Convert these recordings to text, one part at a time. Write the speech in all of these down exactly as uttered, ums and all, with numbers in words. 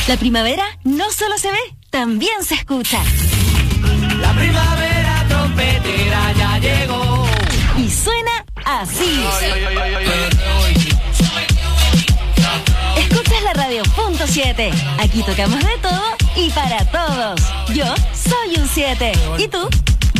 La primavera no solo se ve, también se escucha. La primavera trompetera ya llegó. Y suena así. Ay, ay, ay, ay, ay, ay. Escuchas la radio punto siete. Aquí tocamos de todo y para todos. Yo soy un siete. ¿Y tú?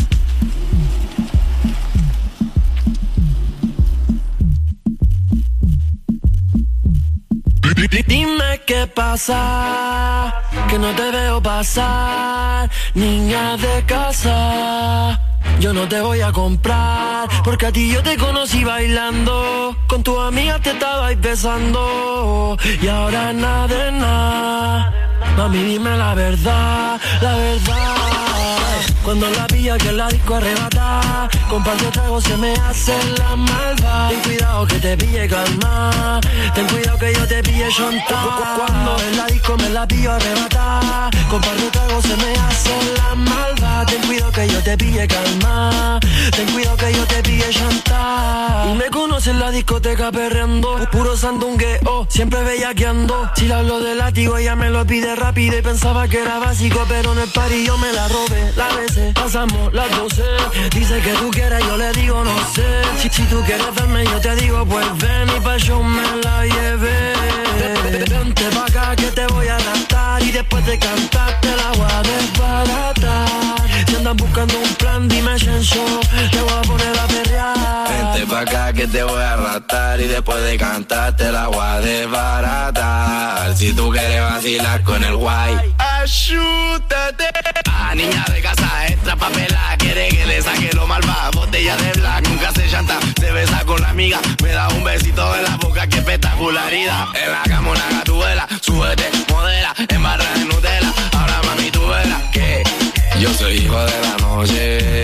Dime qué pasa, que no te veo pasar, niña de casa. Yo no te voy a comprar, porque a ti yo te conocí bailando, con tus amigas te estabais besando, y ahora nada de nada. Mami, dime la verdad, la verdad. Cuando la pilla que la disco arrebata, con par de tragos se me hace la maldad. Ten cuidado que te pille calma, ten cuidado que yo te pille chonta. Cuando en la disco me la pillo arrebata, con par de tragos se me hace la maldad. Ten cuidado que yo te pille calma, ten cuidado que yo te pille chonta. Y me conoces en la discoteca perreando, puro sandungueo, siempre bellaqueando. Si le hablo de látigo ella me lo pide rápido y pensaba que era básico, pero en el party yo me la robé, la besé, pasamos las doce. Dice que tú quieres, yo le digo no sé. Si, si tú quieres verme, yo te digo pues ven, y pa' yo me la llevé. Vente pa' acá que te voy a arrastrar, y después de cantar te la voy a desbaratar. Si andas buscando un plan, dime Shencho, te voy a poner a perrear. Vente pa' acá que te voy a arrastrar, y después de cantar te la voy a desbaratar. Si tú quieres vacilar con el guay, ayúdate. Ah, niña de casa, extra papela, quiere que le saque lo malva. Botella de black, nunca se llanta, se besa con la amiga, me da un besito en la boca, qué espectacularidad. En la cama una gatuela, súbete, modela, en barra de Nutella. Ahora mami tú verás que yo soy hijo de la noche.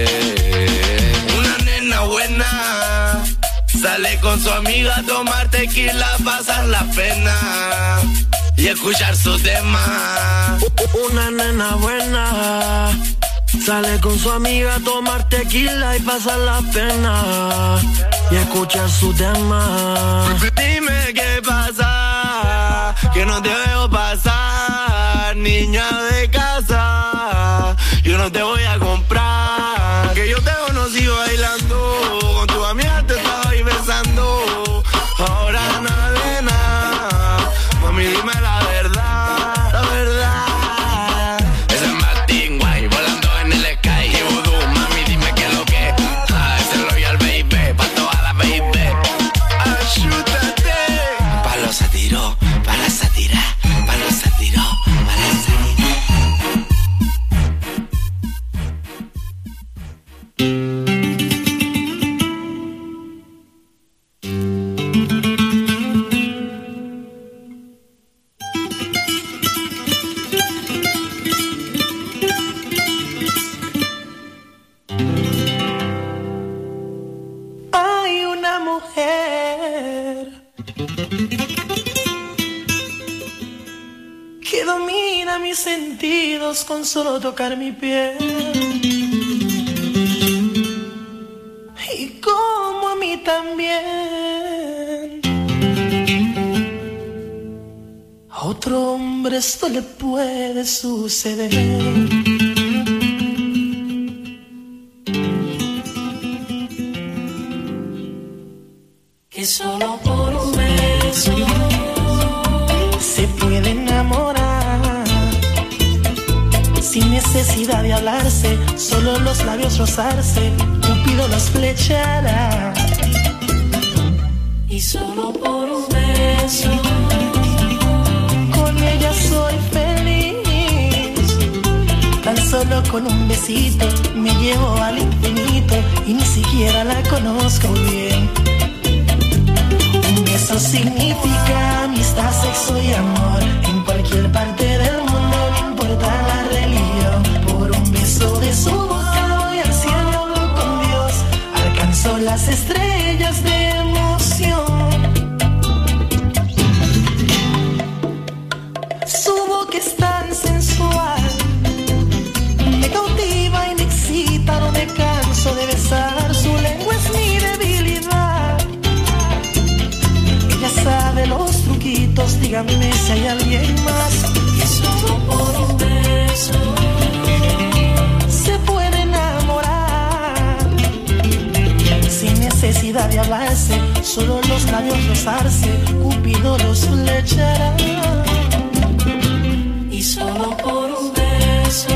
Una nena buena sale con su amiga a tomar tequila, pasar la pena y escuchar su tema. Una nena buena sale con su amiga a tomar tequila y pasar la pena y escuchar su tema. Dime qué pasa, que no te veo pasar, niña de casa. Yo no te voy a comprar, que yo te conocí bailando, con tu amiga te estaba ahí besando. Ahora nada de nada, mami dime la verdad, la verdad. Ese es Martín Guay, volando en el sky. Y Voodoo, mami dime qué es lo que. Ah, ese es Royal Baby, pa' toda la baby. Ayúdate. Pa' los satiró, pa' la sátira, pa' los satiró, pa' la sátira. Hay una mujer que domina mis sentidos con solo tocar mi piel, y como a mí también. A otro hombre esto le puede suceder, que solo por un beso se puede enamorar, sin necesidad de hablarse, solo los labios rozarse, Cupido los flechará. Y solo por un beso con ella soy feliz, tan solo con un besito me llevo al infinito y ni siquiera la conozco bien. Eso significa amistad, sexo y amor. En cualquier parte del mundo, no importa la religión. Por un beso de su boca voy al cielo, hablo con Dios. Alcanzo las estrellas de emoción. Su boca es tan sensual, me cautiva y me excita, no me canso de besar. Su lengua es mi debilidad, sabe los truquitos, díganme si hay alguien más. Y Y solo por un beso se puede enamorar sin necesidad de hablarse, solo los labios rozarse, Cupido los flechará. Y solo por un beso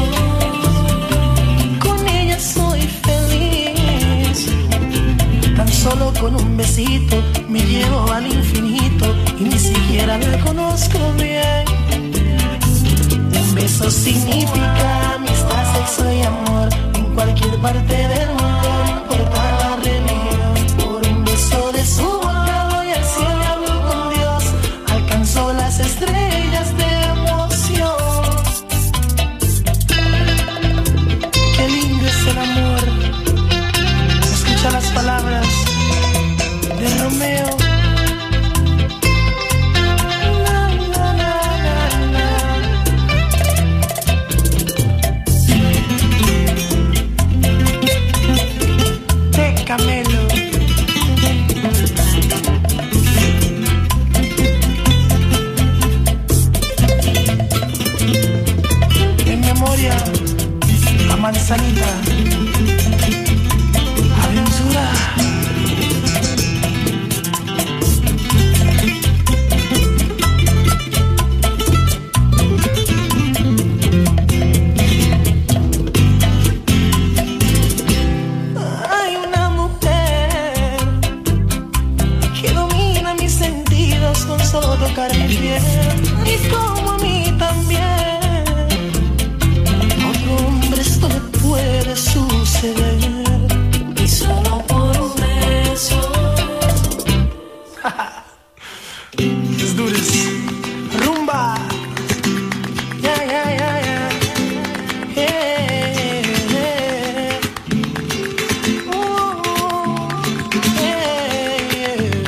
con ella soy feliz. Tan solo con un besito me llevo al infinito y ni siquiera la conozco bien. Un beso significa amistad, sexo y amor en cualquier parte del mundo, no importa la religión. Por un beso de su boca voy al cielo y hablo con Dios, alcanzó las estrellas de emoción. Qué lindo es el amor. Escucha las palabras de Romeo. Camelo. En memoria a Manzanita. Aventura. Solo tocar mi piel, y como a mí también. Otro hombre esto le puede suceder. Y solo por un beso. Es dures. Rumba. Ya, ya, ya, ya. Hey, hey. Oh, hey.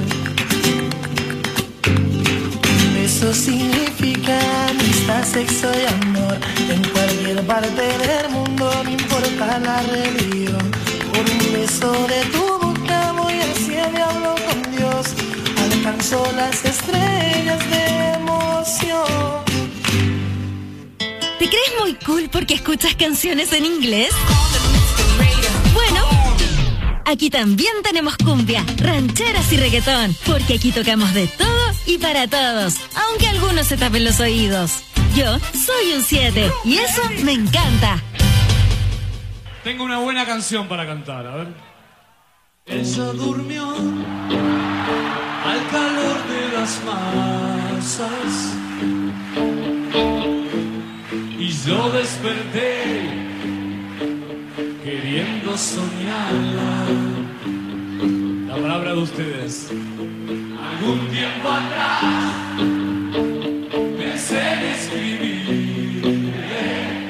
Eso significa amistad, sexo y amor en cualquier parte del mundo, no importa la religión. Por un beso de tu boca voy al cielo y hablo con Dios, alcanzó las estrellas de emoción. ¿Te crees muy cool porque escuchas canciones en inglés? Bueno, aquí también tenemos cumbia, rancheras y reggaetón, porque aquí tocamos de todo y para todos, aunque algunos se tapen los oídos. Yo soy un siete y eso me encanta. Tengo una buena canción para cantar, a ver. Ella durmió al calor de las masas y yo desperté queriendo soñarla. La palabra de ustedes. Algún tiempo atrás pensé en escribirle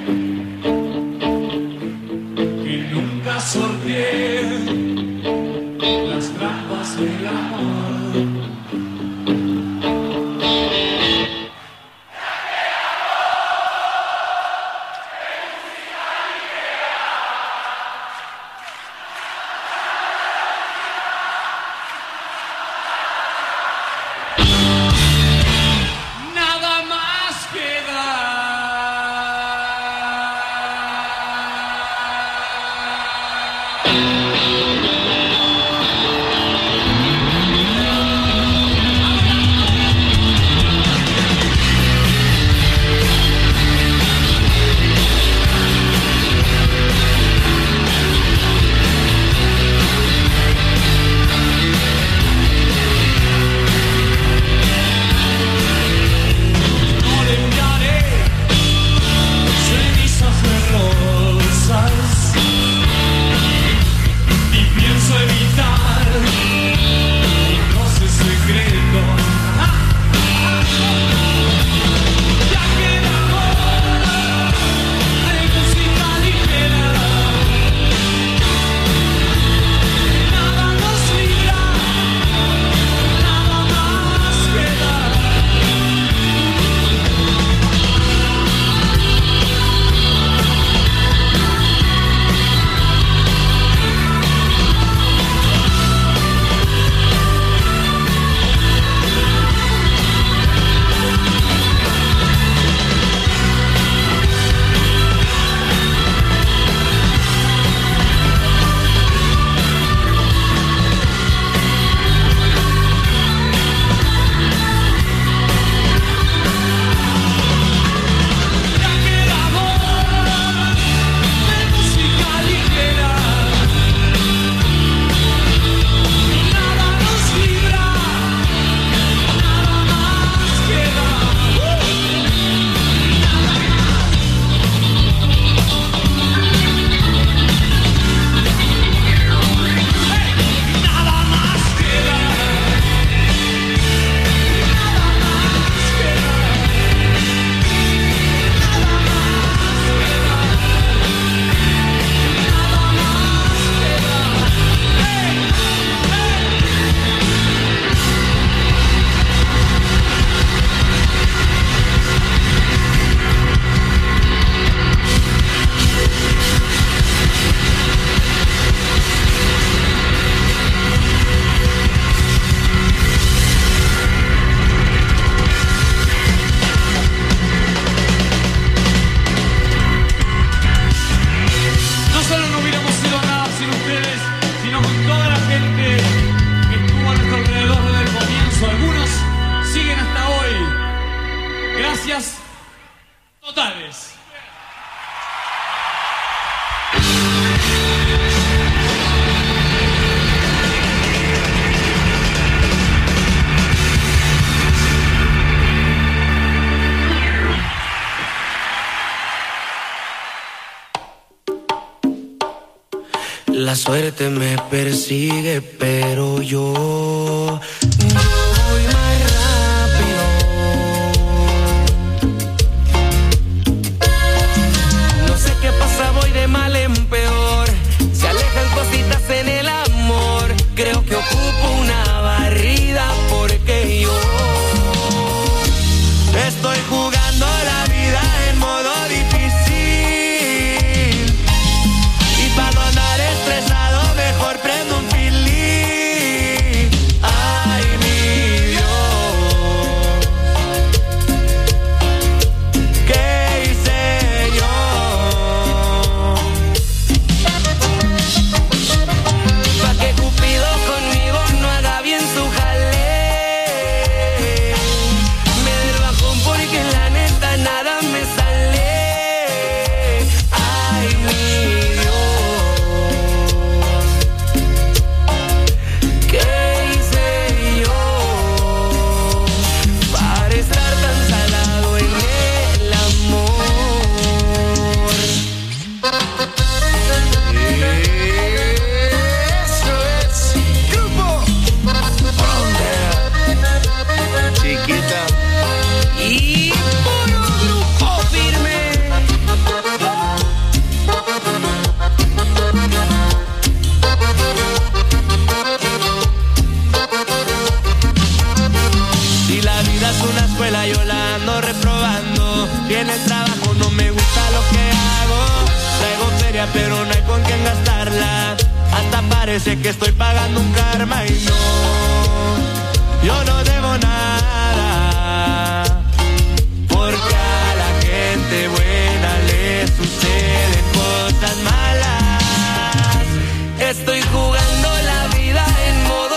que nunca sorteé las trampas del amor. Gracias totales. La suerte me persigue, pero yo, yo voy más rápido. No sé qué pasa, voy de mal en peor. Se alejan cositas en el amor. Creo que ocupo una barrida porque yo estoy jugando la vida en modo difícil. Y para no andar estresado, mejor prendo un pilín. Ay, mi Dios, ¿qué hice yo? Pa' que Cupido conmigo no haga bien su jale. Me del bajón porque la neta nada me sale. Ay, mi yo la ando reprobando. Y en el trabajo no me gusta lo que hago. Traigo feria pero no hay con quién gastarla. Hasta parece que estoy pagando un karma. Y no, yo no debo nada, porque a la gente buena le suceden cosas malas. Estoy jugando la vida en modo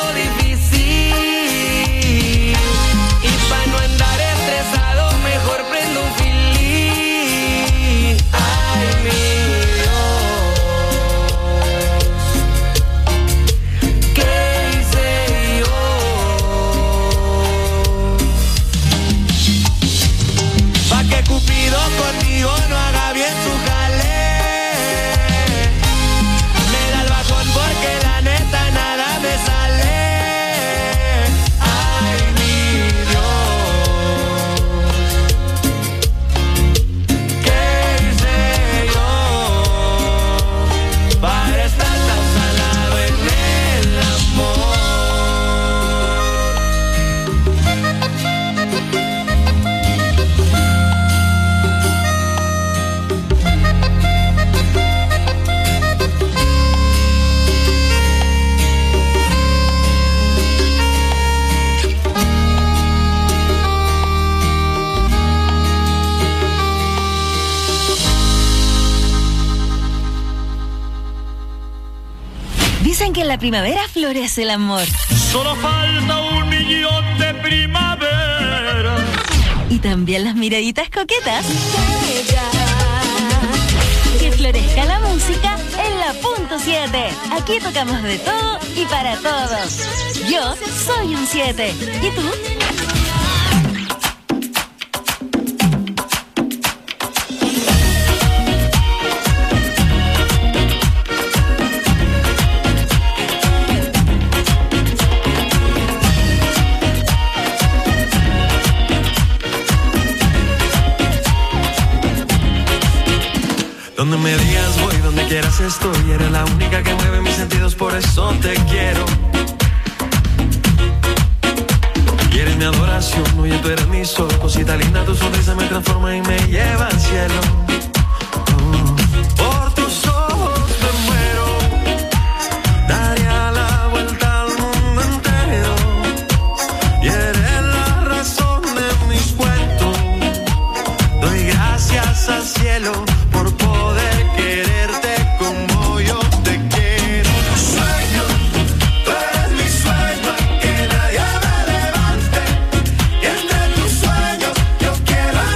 difícil. Y pa' no andar estresado, mejor prendo un filín. Ay, mi Dios, ¿qué hice yo? Pa' que Cupido conmigo no haga bien su jale. Me da el bajón porque la neta nada me sale. Ay, mi para estar tan salado en el Dicen que en la primavera florece el amor. Solo falta un millón de primavera. Y también las miraditas coquetas. Que florezca la música en la punto siete. Aquí tocamos de todo y para todos. Yo soy un siete. ¿Y tú? Donde me digas voy, donde quieras estoy. Eres la única que mueve mis sentidos, por eso te quiero. Y eres mi adoración, oye, tú eres mi sol. Cosita linda, tu sonrisa me transforma y me lleva al cielo. Oh. Por tus ojos me muero, daría la vuelta al mundo entero. Y eres la razón de mis cuentos. Doy gracias al cielo por poder quererte como yo te quiero. Sueño, tú eres mi sueño, que nadie me levante. Y entre tus sueños yo quiero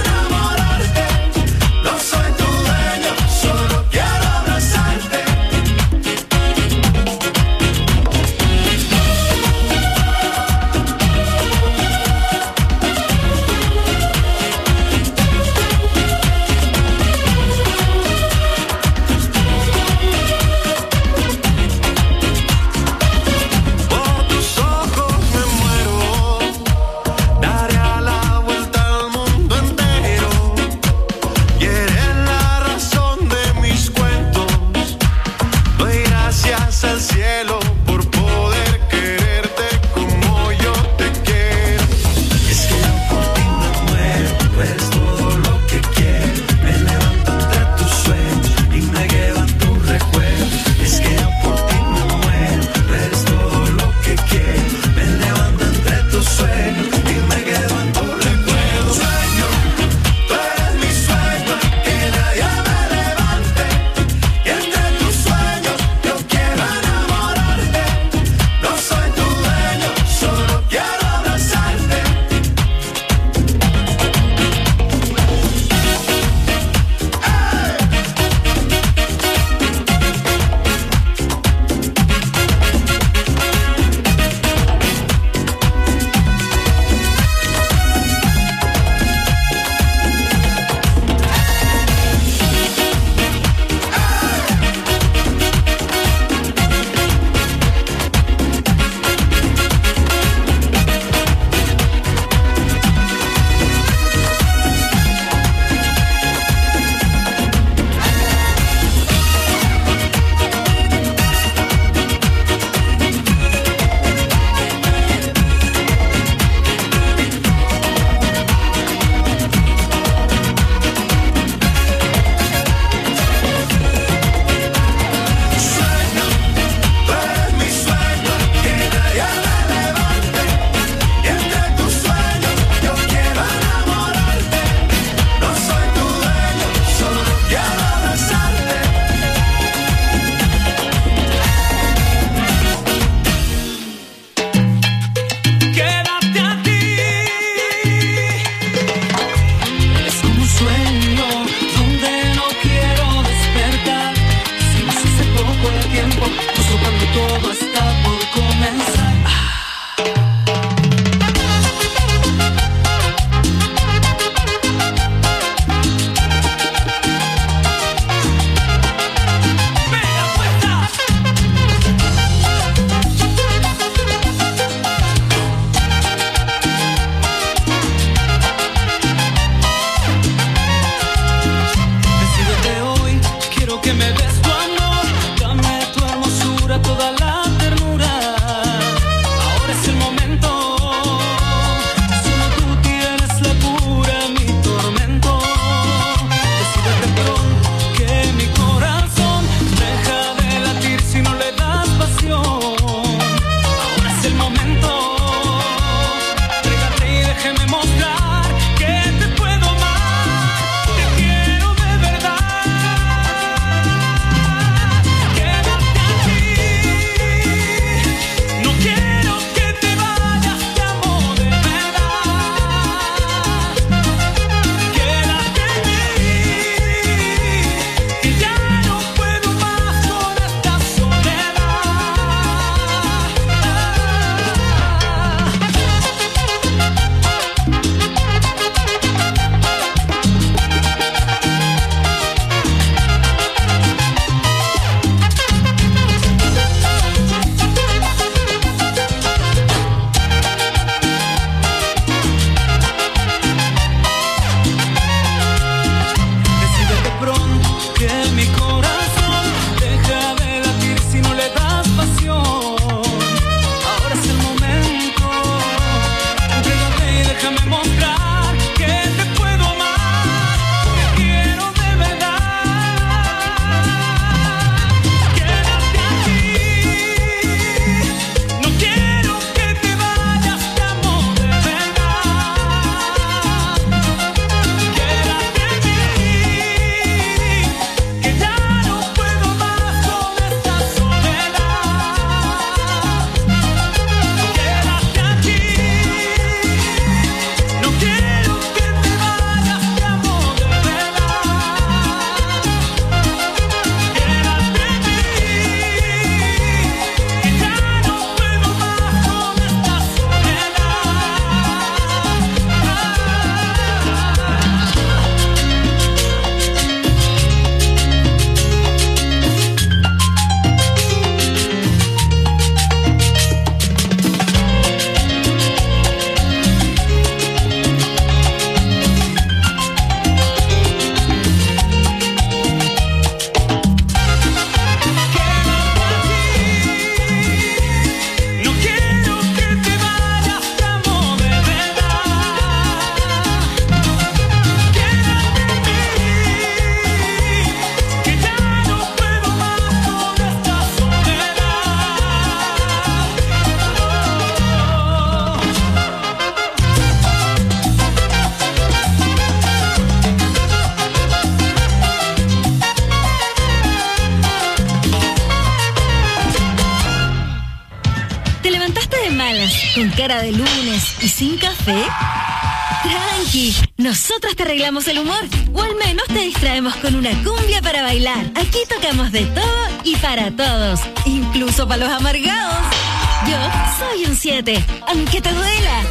malas, con cara de lunes y sin café? Tranqui, nosotros te arreglamos el humor, o al menos te distraemos con una cumbia para bailar. Aquí tocamos de todo y para todos, incluso para los amargados. Yo soy un siete, aunque te duela.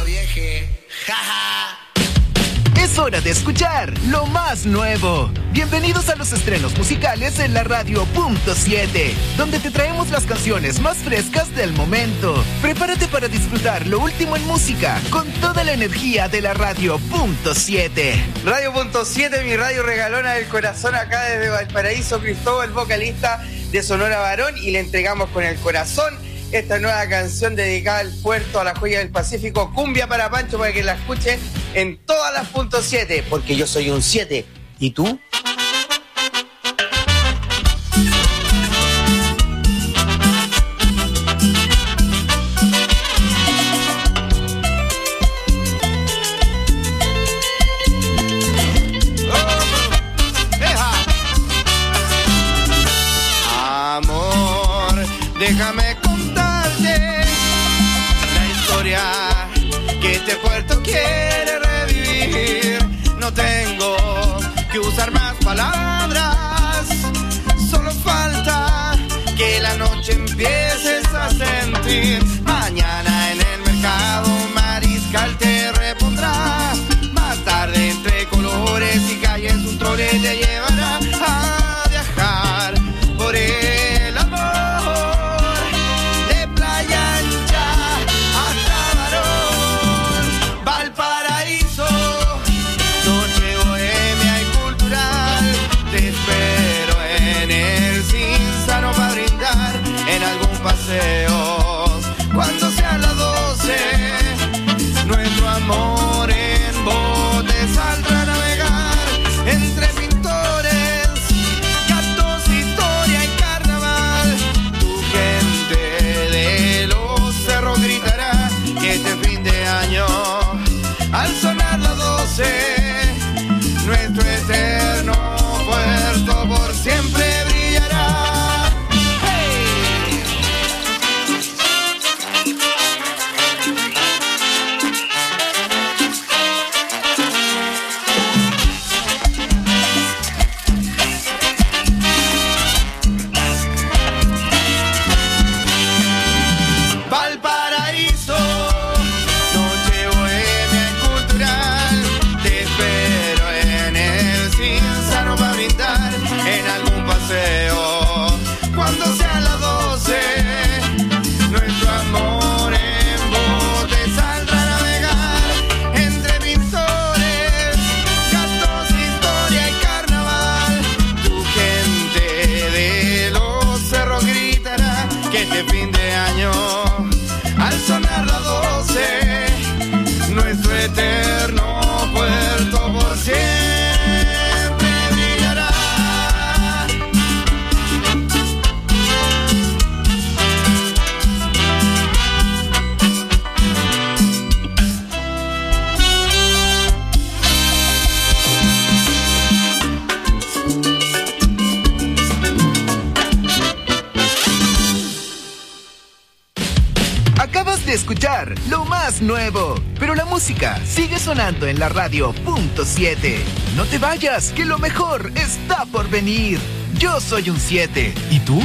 Es hora de escuchar lo más nuevo. Bienvenidos a los estrenos musicales en la Radio Punto siete, donde te traemos las canciones más frescas del momento. Prepárate para disfrutar lo último en música con toda la energía de la Radio Punto siete. Radio Punto siete, mi radio regalona del corazón, acá desde Valparaíso, Cristóbal, vocalista de Sonora Varón, y le entregamos con el corazón esta nueva canción dedicada al puerto, a la joya del Pacífico, Cumbia para Pancho, para que la escuchen en todas las punto siete, porque yo soy un siete. ¿Y tú? Amor, déjame contarte la historia que este puerto quiere revivir. No tengo que usar más palabras, solo falta que la noche empieces a sentir. Mañana en el mercado Mariscal te repondrá. Más tarde entre colores y calles un trole te llevará a viajar por el amor. De Playa Ancha hasta Barón, Valparaíso, noche bohemia y cultural. Te espero en el Cinzano para brindar en algún paseo. Cuando sean las doce, nuestro amor en bote saldrá a navegar entre pintores, gatos, historia y carnaval. Tu gente de los cerros gritará que este fin de año, al sonar las doce, nuestro eterno puerto por siempre brillará. ¡Hey! Valparaíso, noche bohemia y cultural. Te espero en el Cinzano para brindar en algún paseo. Cuando sean las doce, nuestro amor en bote saldrá a navegar entre pintores, gatos, historia y carnaval. Tu gente de los cerros gritará que este fin de año, al sonar las doce, nuestro eterno puerto por siempre brillará. Acabas de escuchar lo más nuevo, pero la música sigue sonando en la Radio Punto siete. No te vayas, que lo mejor está por venir. Yo soy un siete. ¿Y tú?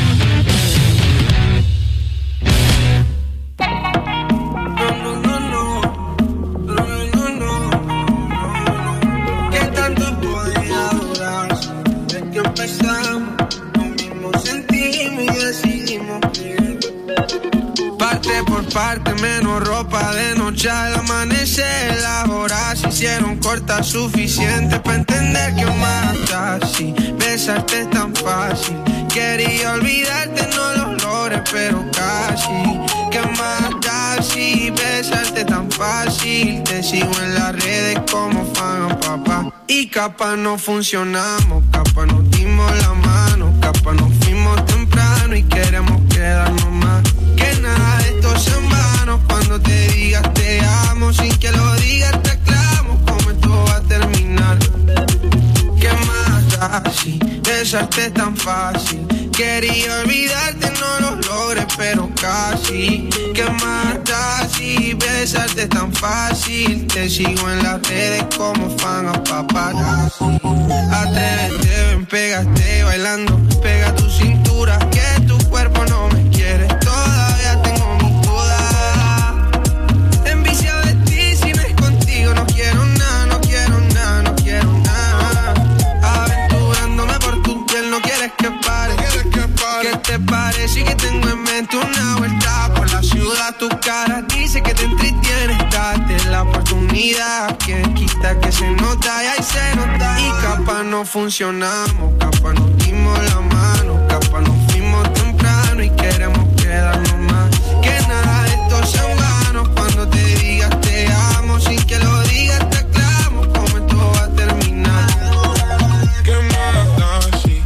¿Qué tanto podría durar? Desde que empezamos, lo mismo sentimos y decidimos vivir. Parte por parte, menos ropa de noche al amanecer. Las horas se hicieron cortas, suficiente para entender que más casi besarte es tan fácil. Quería olvidarte, no lo logré, pero casi. Que más casi besarte tan fácil. Te sigo en las redes como fan, papá. Y capaz no funcionamos, capaz nos dimos la mano, capaz nos fuimos temprano y queremos quedarnos más. Que nada de esto sea en vano. Cuando te digas te amo, sin que lo digas te aclamo cómo esto va a terminar. Que más da si besarte es tan fácil. Quería olvidarte, no lo logré, pero casi. ¿Qué más da si besarte es tan fácil? Te sigo en las redes como fan a paparazzi. Atrévete, ven, pégate bailando. Pega tu cintura, que tu cuerpo no me quiere. Todavía tengo mis dudas. Enviciado de ti, si no es contigo, no quiero nada, no quiero nada, no quiero nada. Aventurándome por tu piel, no quieres que pare. ¿Qué te parece que tengo en mente una vuelta por la ciudad? Tu cara dice que te entretienes, date la oportunidad. Que quita que se nota y ahí se nota. Y capaz no funcionamos, capaz nos dimos la mano, capaz nos fuimos temprano y queremos quedarnos más. Que nada de esto sea en vano, cuando te digas te amo, sin que lo digas te aclamo cómo esto va a terminar. ¿Qué más da si?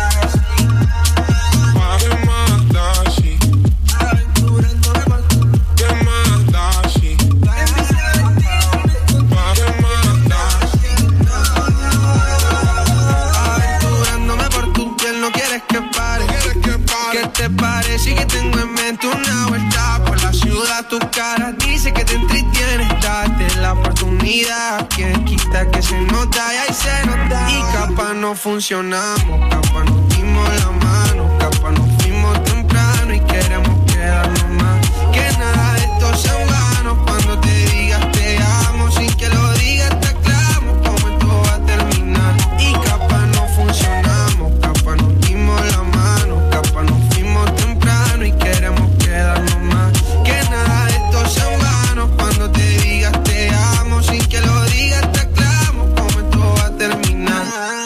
¿Te parece que tengo en mente una vuelta por la ciudad? Tu cara dice que te entretienes, date la oportunidad. Que quita que se nota y ahí se nota. Y capaz no funcionamos, capaz nos dimos la mano, capaz nos fuimos temprano y queremos quedarnos más. Que nada de esto sea en vano, cuando te digas te amo, sin que lo digas te aclamo cómo esto va a terminar. Y capaz no funcionamos, capaz nos dimos la mano, capaz nos temprano y queremos quedarnos más. Que nada de esto sea en vano, cuando te digas te amo, sin que lo digas te aclamo cómo esto va a terminar.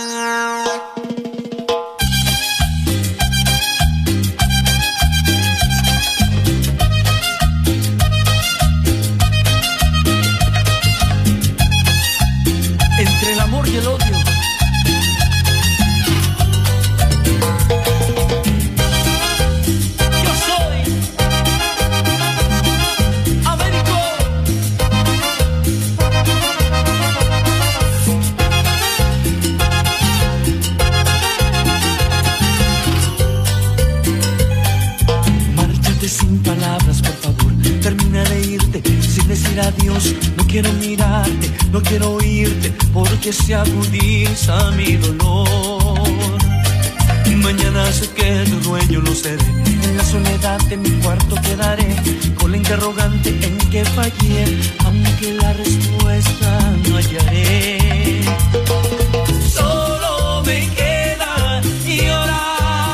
Entre el amor y el odio, sin palabras, por favor, termina de irte sin decir adiós. No quiero mirarte, no quiero oírte, porque se agudiza mi dolor. Mañana sé que tu dueño lo seré, en la soledad de mi cuarto quedaré, con la interrogante en que fallé, aunque la respuesta no hallaré. Solo me queda llorar.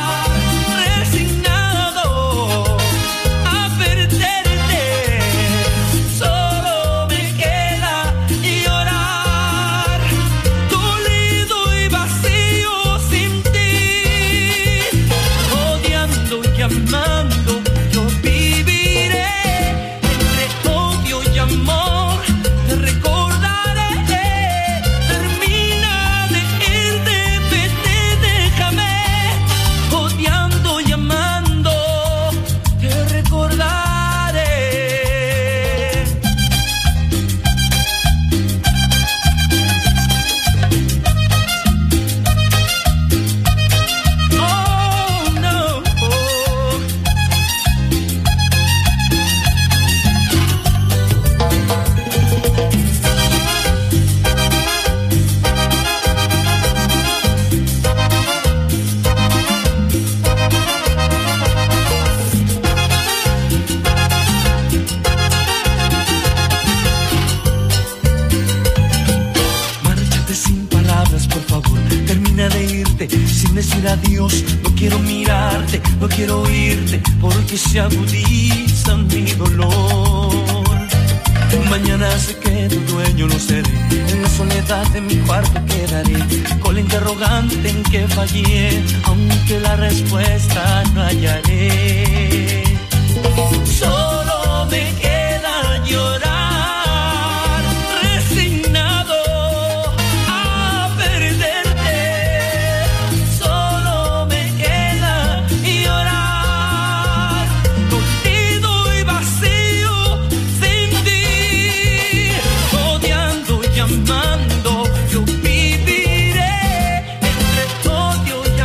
Amando, yo viviré entre odio y amor, te recordaré. Termina de irte, vete, déjame, odiando y amando, te recordaré. Oh no. De irte sin decir adiós, no quiero mirarte, no quiero oírte, porque se agudiza mi dolor. Mañana sé que tu dueño lo seré, en la soledad de mi cuarto quedaré, con la interrogante en que fallé, aunque la respuesta no hallaré. Solo me queda llorar. Amando, yo viviré entre odio y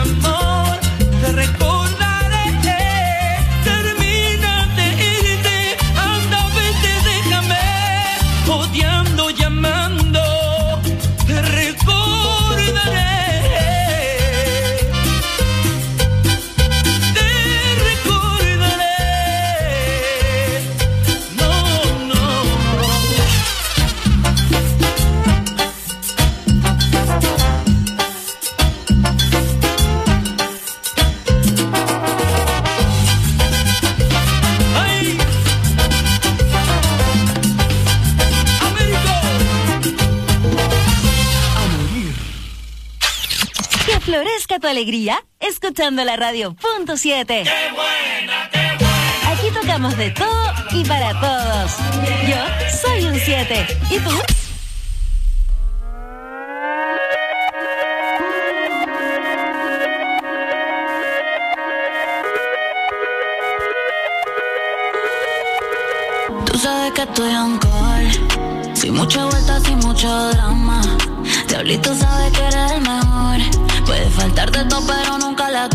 florezca tu alegría escuchando la radio punto siete. ¡Qué buena, qué buena! Aquí tocamos de todo y para todos. Yo soy un siete. ¿Y tú? Tú sabes que estoy on call, sin mucha vuelta, sin mucho drama. Diablito sabe que eres el mejor. Puede faltar de todo, pero nunca la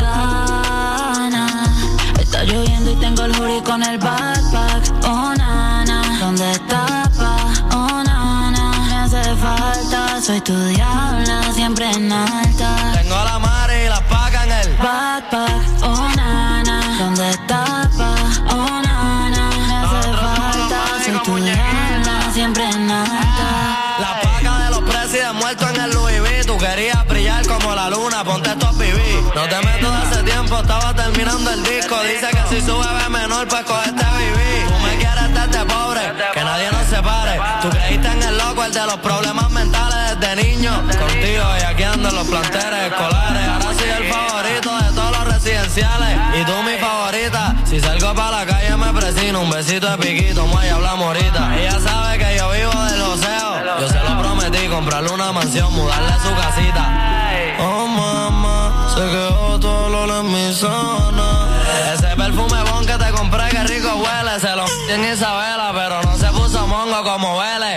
gana. Está lloviendo y tengo el hoodie con el backpack. Oh, nana, ¿dónde está, pa? Oh, nana, me hace falta. Soy tu diabla, siempre en alta. Tengo la madre y la paga en el backpack. Oh, nana, ¿dónde está, pa? Oh, nana, me hace falta. Soy tu diabla, siempre en alta. La paga de los presidentes muertos en el Louis V. Tú querías brillar como la luna, ponte estos B B. No te meto de hace tiempo, estaba terminando el disco. Dice que si sube ve menor, pues coge este B B. Tú me quieres estar de pobre, que nadie nos separe. Tú creíste en el loco, el de los problemas mentales desde niño. Contigo y aquí ando en los planteles escolares. Ahora soy el favorito de todos los residenciales. Y tú mi favorita. Si salgo para la calle me presino. Un besito de piquito, muy hablamos ahorita. Ella sabe que yo vivo del joseo. Yo se lo prometí, comprarle una mansión, mudarle su casita. Oh mamá, se quedó todo el olor en mi zona. Ese perfume bon que te compré, que rico huele. Se lo en Isabela, pero no se puso mongo como huele.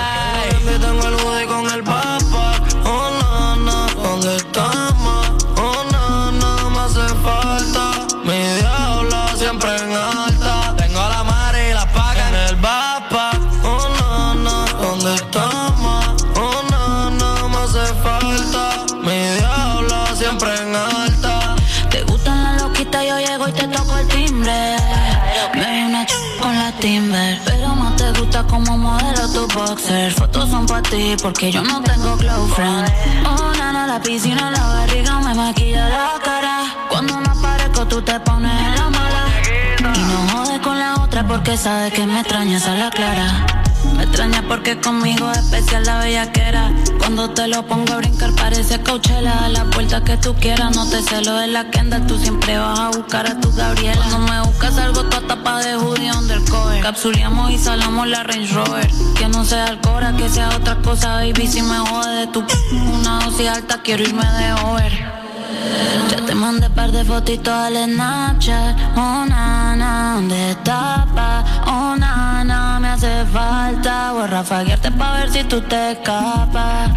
Ey, y tengo el hoodie con el papa. Oh nana, ¿dónde estamos? Oh nana, me hace falta. Mi diablo siempre en alta. Tengo la madre y la paga en el papa. Oh nana, ¿dónde estamos? Oh nana, me hace falta. Mi diablo siempre en alta. Te gustan las loquitas, yo llego y te toco el timbre. Me vi una ch con la Timber, pero no te gusta como modelo tu boxer. Fotos son para ti porque yo no tengo close friend. Oh nana, la piscina, la barriga me maquilla la cara. Cuando no aparezco tú te pones en la mala. Y no jodes con la otra porque sabes que me extrañas a la clara. Me extraña porque conmigo es especial la bellaquera. Cuando te lo pongo a brincar parece Coachella. A la puerta que tú quieras, no te celo de la Kendall. Tú siempre vas a buscar a tu Gabriela. Cuando me buscas algo toda tapa de hoodie undercover. Capsuleamos y salamos la Range Rover. Que no sea Alcora, que sea otra cosa, baby. Si me jode de tu p*** una dosis alta, quiero irme de over. Ya te mandé par de fotitos al Snapchat. Oh nana, ¿dónde está, pa? Oh nana, me hace falta. Voy a rafaguearte pa' ver si tú te escapas.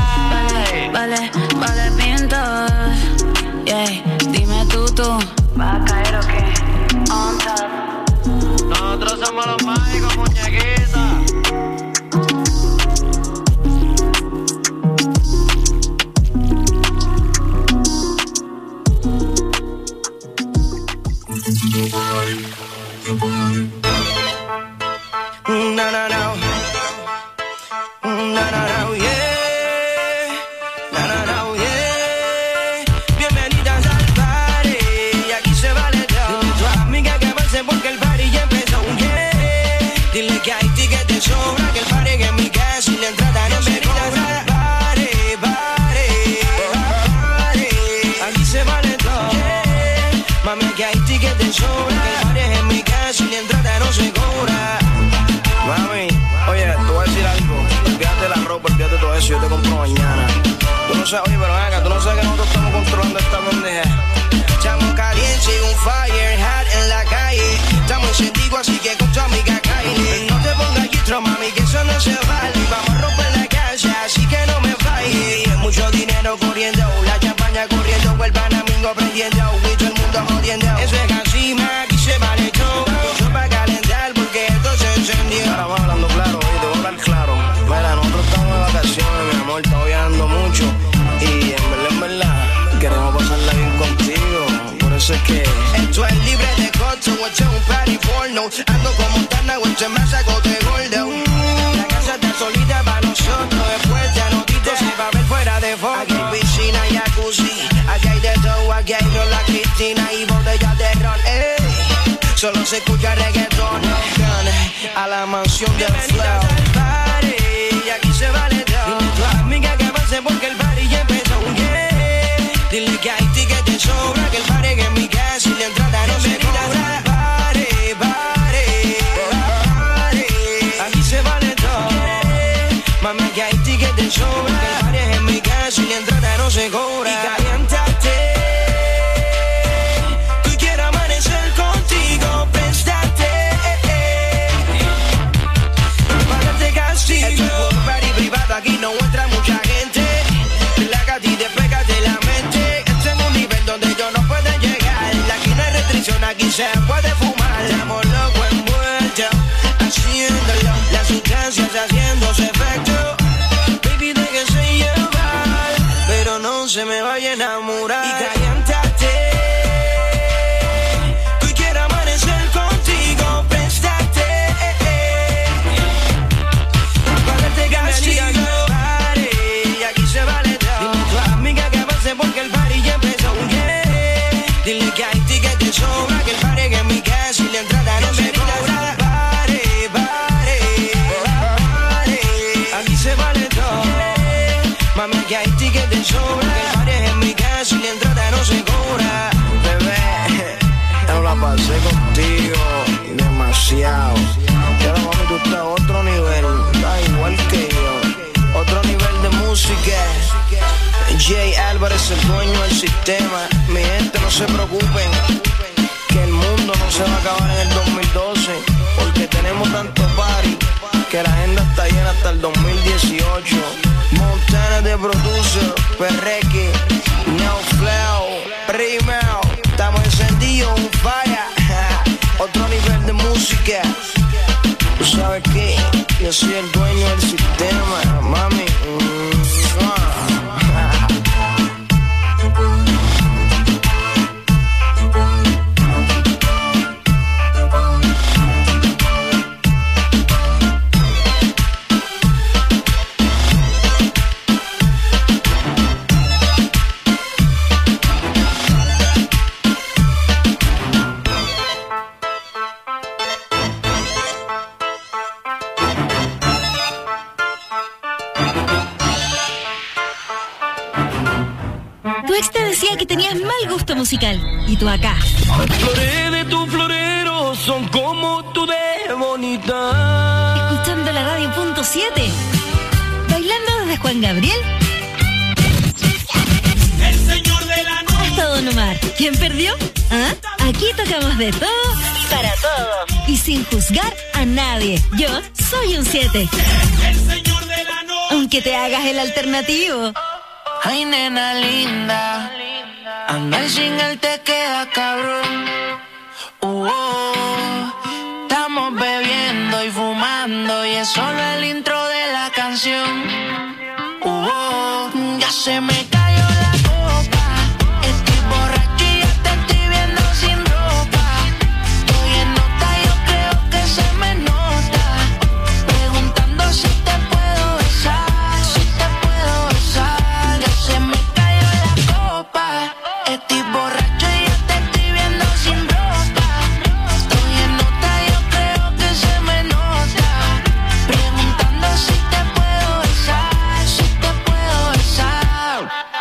Vale, vale, vale, pintos. Yeah, dime tú, tú ¿vas a caer o qué? On top. Nosotros somos los mágicos, muñequitas. Na na na, na na na, yeah, na na na, yeah. Bienvenidas al party, y aquí se vale todo. Dile a tu amiga que avance porque el party ya empezó, yeah. Dile que hay tickets de sobra, que el party es en mi casa y la entrada no se cobra. Party, party, party, aquí se vale todo, yeah. Mami, que hay tickets de sobra, que el party es en mi casa y la entrada no se cobra. Mami, oye, te voy a decir algo. Olvídate de la ropa, olvídate de todo eso, yo te compro mañana. Tú no sabes, oye, pero venga, tú no sabes que nosotros estamos controlando esta pendeja. Estamos calientes y un fire hot en la calle. Estamos encendidos, así que con tu amiga Kylie. No te pongas gistro, mami, que eso no se vale. Vamos a romper la casa, así que no me falles. Mucho dinero corriendo, la champaña corriendo, o el panamingo prendiendo, y todo el mundo jodiendo. Eso es así, ma, aquí se vale todo. Yo pa' calentar porque esto se encendió. Ahora vamos hablando claro, oye, te voy a hablar claro. Mira, nosotros estamos de vacaciones, mi amor, estamos viajando mucho. Y en verdad, en verdad, queremos pasarla bien contigo. Por eso es que esto es libre de costo, esto es un party porno. Ando como Montana, esto es más saco de gordo. La casa está solita para nosotros. Después de anotitos se va a ver fuera de foto. Aquí hay piscina y jacuzzi, aquí hay de todo, aquí hay Rola Cristina y botellas de ron. Ey, solo se escucha reggaetón. A la mansión del flow. Y aquí se vale todo. Dile a tu amiga que avance porque el party ya empezó, yeah. no se cobra. Y caliéntate, tú quieres amanecer contigo, préstate, párate castigo. Es un party privado, aquí no entra mucha gente. Relájate y despégate la mente. Esto es un nivel donde yo no puedo llegar. Aquí no hay restricción, aquí se puede fumar. Estamos locos envueltos, haciéndolo. Las sustancias haciéndose efecto. Baby, déjese llevar, pero no se me vaya a enamorar. Y caliéntate, tú quieres amanecer contigo, préstate, párate castigo. Y aquí se vale todo. Dile a tu amiga que avance porque el party ya empezó. Yeah. Dile que hay tickets de sobra, que el party es en mi casa y la entrada no se cobra. Pare, pare, pare, aquí se vale todo. Mami, que hay tickets de sobra, que el party es en mi casa y la entrada no se cobra. Bebé, yo la pasé contigo demasiado. Y ahora, mami, tú estás a otro nivel, estás igual que yo. Otro nivel de música. Jay Álvarez, el dueño del sistema. Mi gente, no se preocupen, que el mundo no se va a acabar en el dos mil doce, porque tenemos tanto party que la agenda está llena hasta el dos mil dieciocho. Montana de producer, Perreque, Neo Flow, Primero, estamos encendidos, un falla. Otro nivel de música. ¿Tú sabes qué? Yo soy el dueño del sistema, mami. Que tenías mal gusto musical y tú acá. Las flores de tu florero son como tú de bonita. Escuchando la radio punto siete. Bailando desde Juan Gabriel El señor de la noche hasta Don Omar. ¿Quién perdió? ¿Ah? Aquí tocamos de todo y para todo. Y sin juzgar a nadie. Yo soy un siete. El señor de la noche. Aunque te hagas el alternativo. Ay, nena linda, andar sin él te queda cabrón. Uh, oh, estamos bebiendo y fumando y es solo el intro de la canción. Uh, oh, ya se me cayó la copa, estoy borracho y ya te estoy viendo sin ropa. Estoy en nota, yo creo que se me nota, preguntando si te puedo besar, si te puedo besar. Ya se me cayó la copa, estoy borracho y ya te estoy viendo sin ropa. Estoy en nota, yo creo que se me nota, preguntando si te puedo besar, si te puedo besar.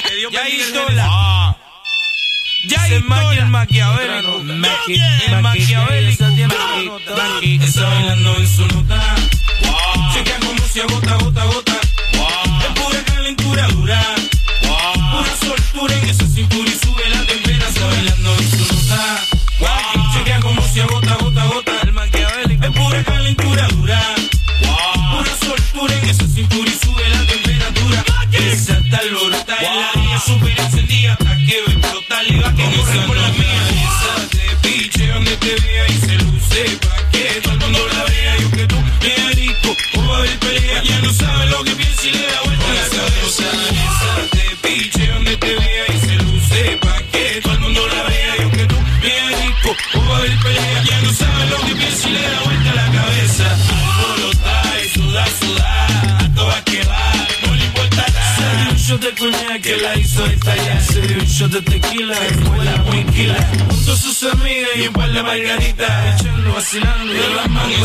Ya Itola. Ya Itola. El maquiavélico. El maquiavélico. Está bailando en su nota. Chequea como se agota, gota, gota. Es pura calentura dura. Pura soltura en esa cintura y sube la temperatura. Está bailando en su nota. Chequea como se agota, gota, gota. El maquiavélico. Es pura calentura dura. Pura soltura en esa cintura y sube la temperatura. Esa tal lorota en la niña super encendida. Hasta que ve explotar y va que corre por la mía. Esa te piche donde te vea y se luce. Pa' que todo el mundo la vea. Yo que tú eres rico. O va a haber pelea. Ya no sabe lo que piensa y le da vuelta la cabeza. Esa te piche donde te vea y se luce. Pa' que todo el mundo la vea. Yo que tú eres rico. O va a haber pelea. Ya no sabe lo que piensa y le da vuelta la cabeza. Alborota y suda, suda. A todas que va. No le importa nada. Se dio un shot de coñac que la hizo estallar. Se dio un shot de tequila y fue la wikila. Junto a sus amigas y un par de margaritas. Echando, vacilando y de las manos.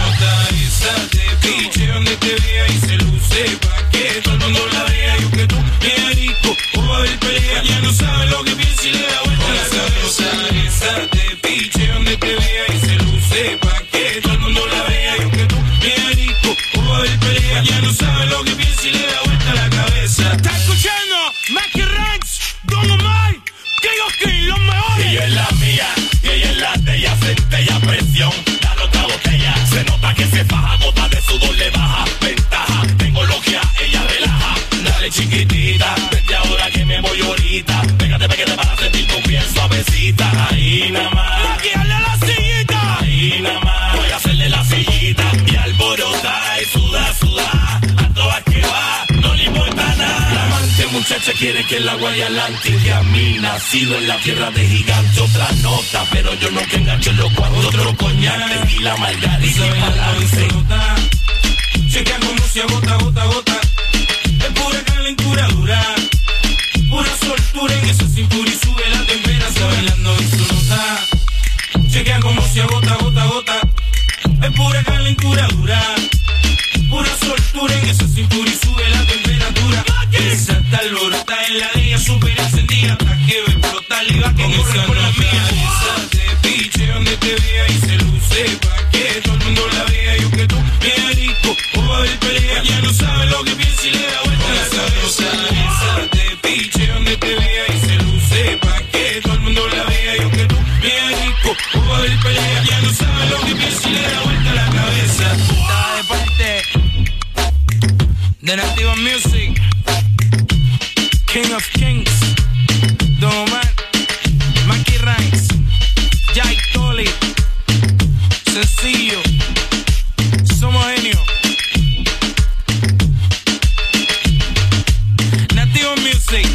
Esa te piche donde te vea y se luce. Pa' que todo el mundo la vea. Yo que tú eres rico. O va a haber pelea. Ya no sabe lo que piensa y le da vuelta la cabeza. Esa te piche donde te vea y se luce. Pa' que todo el mundo la vea. Yo que tú eres rico. O va a haber pelea. Ya no sabe lo que piensa y le da vuelta la cabeza. ¿Estás escuchando? Mackie Ranks, Don Omar, King los mejores. Ella es la mía, y ella es la de ella. Centella, presión, dale otra botella. Se nota que se faja, gota de sudor le baja. Ventaja, tengo logia, ella relaja. Dale chiquitita, desde ahora que me voy ahorita. Pégate, pégate para sentir tu piel suavecita. Ahí nada más. Maquillarle a la sillita. Ahí nada más. Voy a hacerle la sillita. Y alborota y suda, suda. A todas que va, no le importa nada. La amante muchacha quiere que el agua y adelante. Que a mí nacido en la tierra de gigante. Otra nota, pero yo no que engancho en los cuartos. Otro coñac, tequila, margarita y balance. Chequea como se agota, gota, gota. Es pura calentura dura. Pura soltura en esa cintura y sube la temperatura. Está bailando en su nota. Chequea como se agota, gota, gota. Es pura calentura dura. Pura soltura en esa cintura y sube la temperatura. Esa tal lorota en la de ella super encendida. Hasta que ve explotar y va que corre por la mía. Esa te piche donde te vea y se luce. Pa' que todo el mundo la vea. Yo que tú eres rico. O va a haber pelea. Ya no sabe lo que piensa y le da vuelta la cabeza. Esa te piche donde te vea y se luce. Pa' que todo el mundo la vea. Yo que tú eres rico. O va a haber pelea. Ya no sabe lo que piensa y le da vuelta la cabeza. Está de parte de Nativa Music, King of Kings, Don Omar, Mackie Ranks, Jai Tolly, sencillo, somos genios. Nativa Music,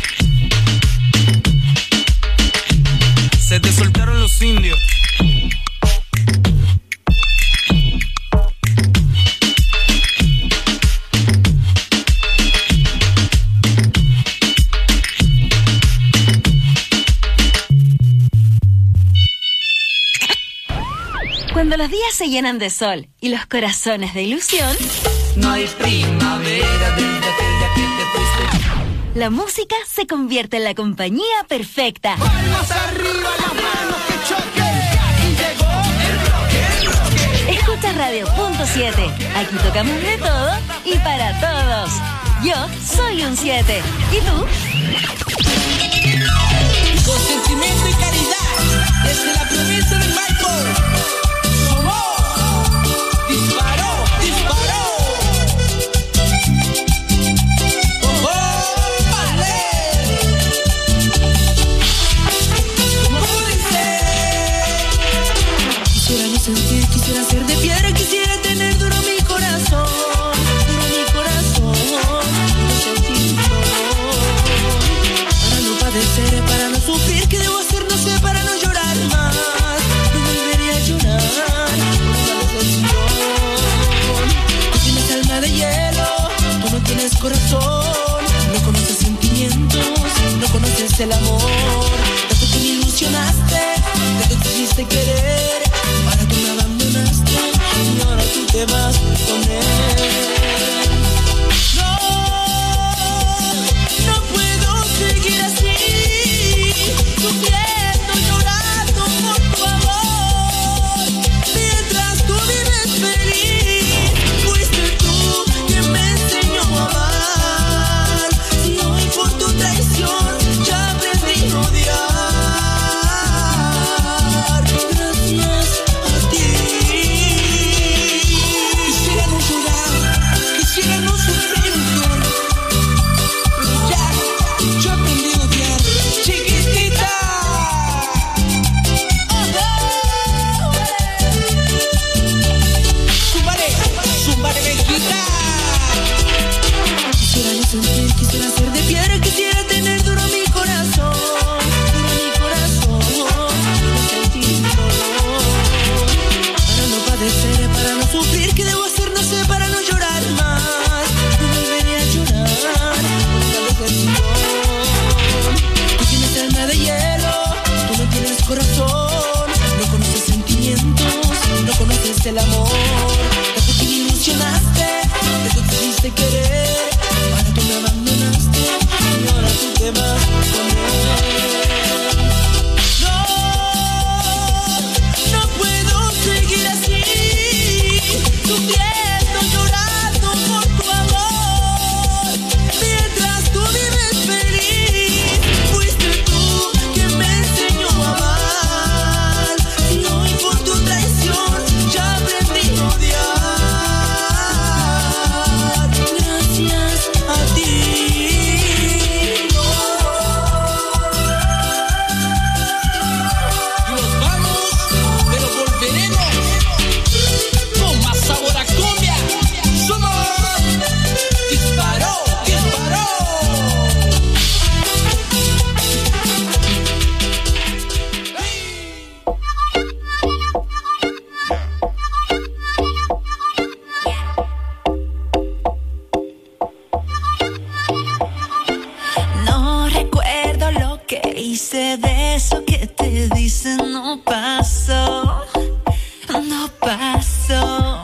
se te soltaron los indios. Cuando los días se llenan de sol y los corazones de ilusión, no hay primavera desde aquel día que te fuiste. La música se convierte en la compañía perfecta. Palmas arriba, las manos que choquen. Y llegó el bloque, el bloque. Escucha Radio Punto siete. Aquí tocamos de todo y para todos. Yo soy un siete. ¿Y tú? Con sentimiento y calidad, desde la promesa del Michael. Disparó, disparó. Oh, oh, vale. ¿Cómo dice? Quisiera no sentir, quisiera ser de piedra, quisiera tener duro mi corazón, duro mi corazón, no sentir dolor. Para no padecer, para no sufrir, ¿qué debo hacer? No sé, para no llorar más. No volvería a llorar por una decepción. Tú tienes alma de hielo, tú no tienes corazón, no conoces sentimientos, no conoces el amor. Tanto que me ilusionaste, tanto te hiciste querer, para tú me abandonaste y ahora tú te vas con él. No, no puedo seguir que de eso que te dicen no paso, no paso.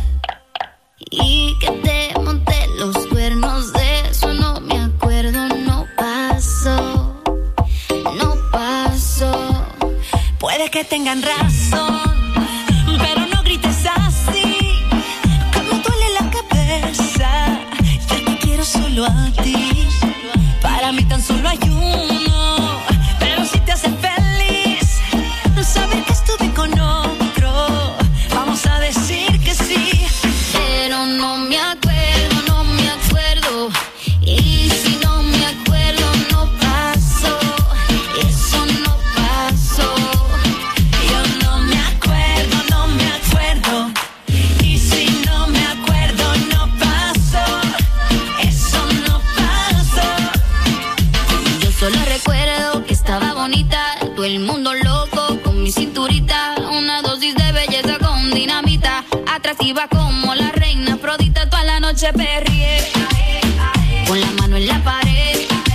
Y que te monté los cuernos, de eso no me acuerdo, no paso, no paso. Puede que tengan razón, pero no grites así, que me duele la cabeza. Yo te quiero solo a ti, para mí tan solo hay uno. Pero si te hace feliz saber que estuve con otro, vamos a decir que sí. Pero no me acuerdo, no me acuerdo. Y si no me acuerdo, no paso. Eso no pasó. Yo no me acuerdo, no me acuerdo. Y si no me acuerdo, no paso. Eso no pasó. Yo solo recuerdo que estaba bonita, todo el mundo loco con mi cinturita, una dosis de belleza con dinamita, atractiva como la reina Afrodita, toda la noche perrié, con la mano en la pared,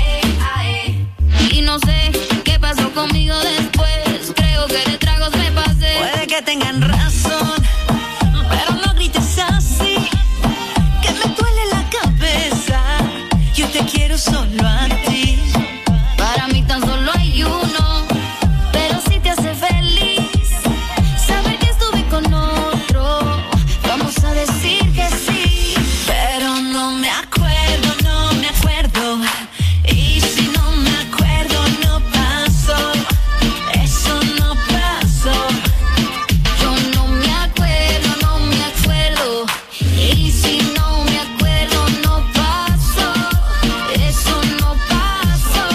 y no sé qué pasó conmigo después, creo que de tragos me pasé. Puede que tengan razón, pero no grites así, que me duele la cabeza. Yo te quiero solo a ti, para mí tan solo hay uno. Pero si te hace feliz saber que estuve con otro, vamos a decir que sí. pero no me acuerdo, no me acuerdo. Y si no me acuerdo, no paso. Eso no pasó. Yo no me acuerdo, no me acuerdo. Y si no me acuerdo, no paso. Eso no pasó.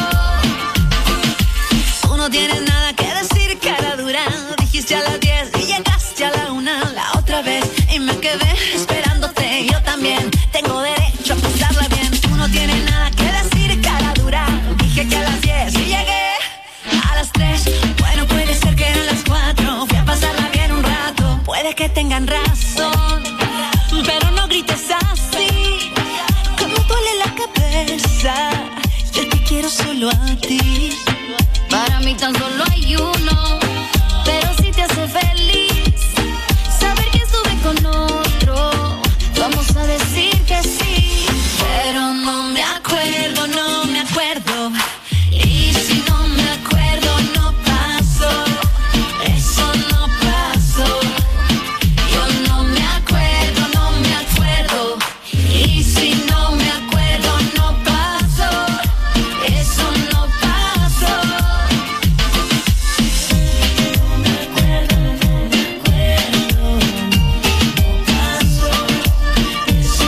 Tú no tienes nada que decir, cara dura. Dijiste a las diez y llegaste a la una la otra vez, y me quedé esperándote. Yo también tengo derecho a pasarla bien. Tú no tienes nada que decir, cara dura. Dije que a las diez y llegué a las tres. Bueno, puede ser que eran las cuatro. Fui a pasarla bien un rato. Puede que tengan razón, pero no grites así, que me duele la cabeza. Yo te quiero solo a ti, Para mí tan solo hay uno. Pero si te hace feliz saber que estuve con otro, vamos a decir que sí. pero no me acuerdo, no me acuerdo. Y si no me acuerdo, no paso. Eso no pasó. Yo no me acuerdo, no me acuerdo. Y si no me acuerdo, no paso. Eso no pasó. No me acuerdo, no me acuerdo. No pasó. Eso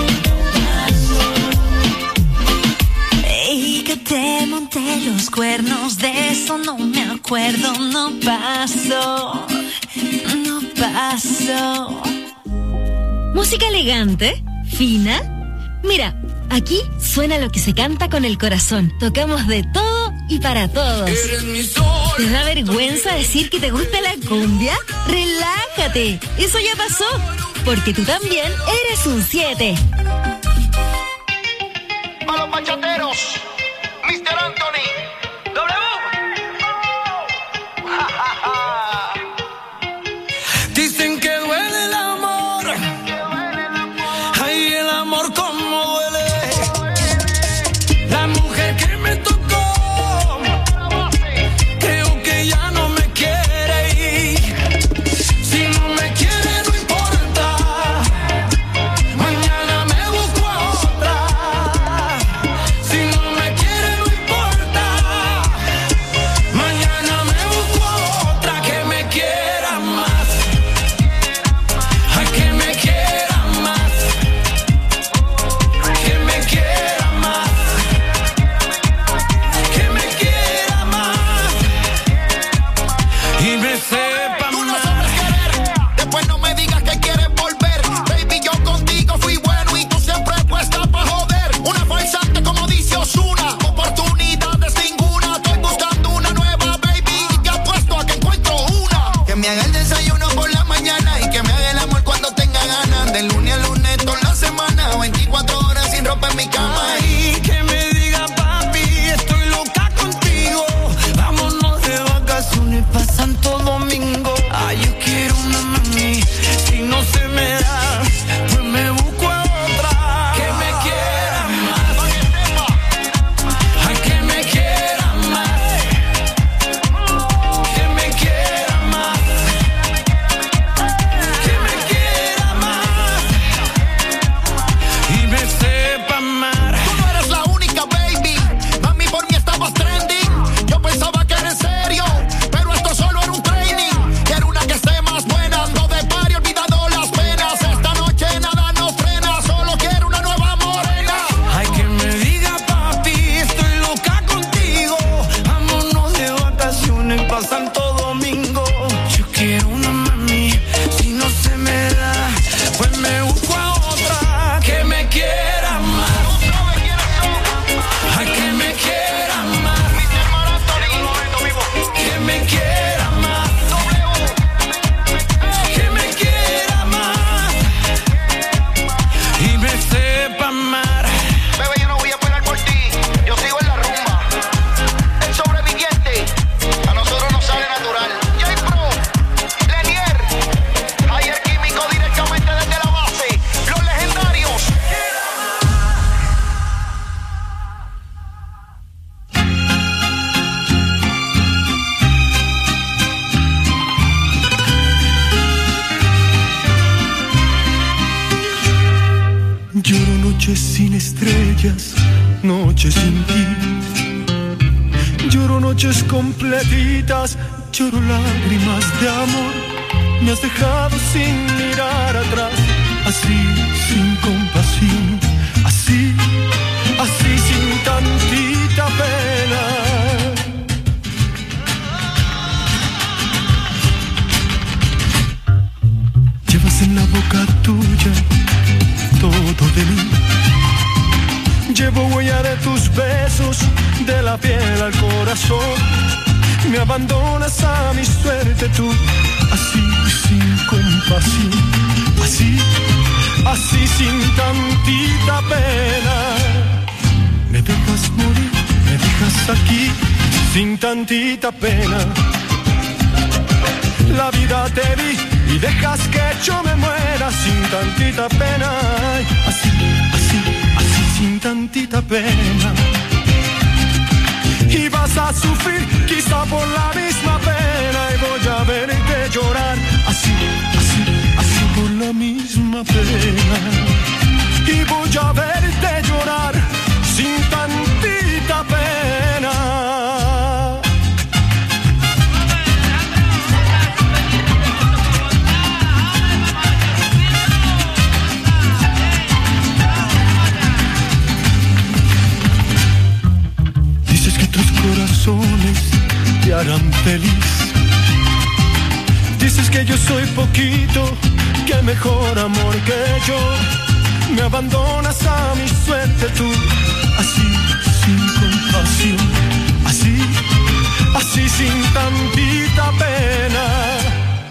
no pasó. Y que te monté los cuernos, de eso no me acuerdo, no pasó, no pasó. Música elegante, fina. Mira, aquí suena lo que se canta con el corazón. Tocamos de todo y para todos. ¿Te da vergüenza decir que te gusta la cumbia? Relájate, eso ya pasó, porque tú también eres un siete. A los bachateros, mister Anthony, W. Ja, ja, ja. Dicen que duele el amor. Ay, el amor como duele. La mujer que me tocó, creo que ya no me quiere ir. Si no me quiere no importa, mañana me busco a otra. Si no me sin estrellas, noches sin ti. Lloro noches completitas, lloro lágrimas de amor. Me has dejado sin mirar atrás, así sin compasión, así, así sin tantita pena. Llevas en la boca tuya todo de mí. Llevo huella de tus besos, de la piel al corazón. Me abandonas a mi suerte tú, así sin compasión, así, así sin tantita pena. Me dejas morir, me dejas aquí, sin tantita pena. La vida te di y dejas que yo me muera sin tantita pena. Así, así, así sin tantita pena. Y vas a sufrir quizá por la misma pena y voy a verte llorar así, así, así por la misma pena. Y voy a verte llorar sin tantita pena. Corazones te harán feliz. Dices que yo soy poquito, que mejor amor que yo. Me abandonas a mi suerte tú, así sin compasión, así, así sin tantita pena.